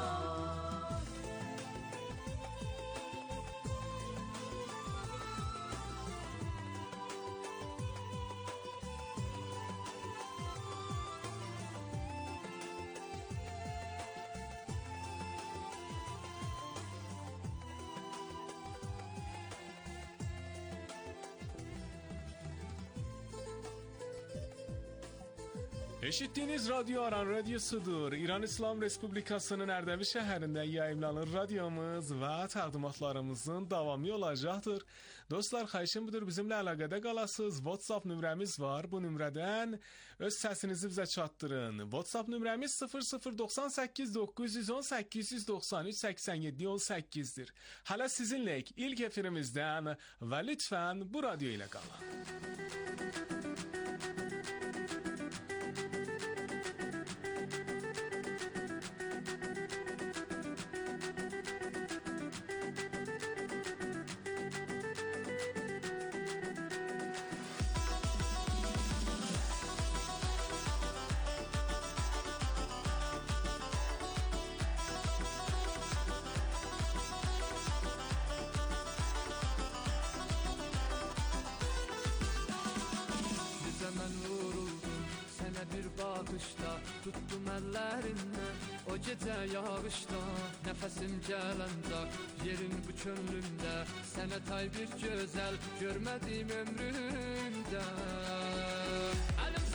Eşittiğiniz radyo Aran Radyosudur. İran İslam Respublikası'nın Ərdəbil şəhərində yayımlanır radyomuz və təqdimatlarımızın davamı olacaqdır. Dostlar, xahişim budur, bizimlə əlaqədə qalasınız. WhatsApp nömrəmiz var. Bu nömrədən öz səsinizi bizə çatdırın. WhatsApp nömrəmiz 0098 910 893 87 18'dir. Hələ sizinləyik ilk efirimizdən və lütfən bu radyo ilə qalın. Tuttum ellerinden o gece yağışta. Nefesim gelende yerin bu çölümde. Sana tay bir güzel görmedim ömrümde. Elim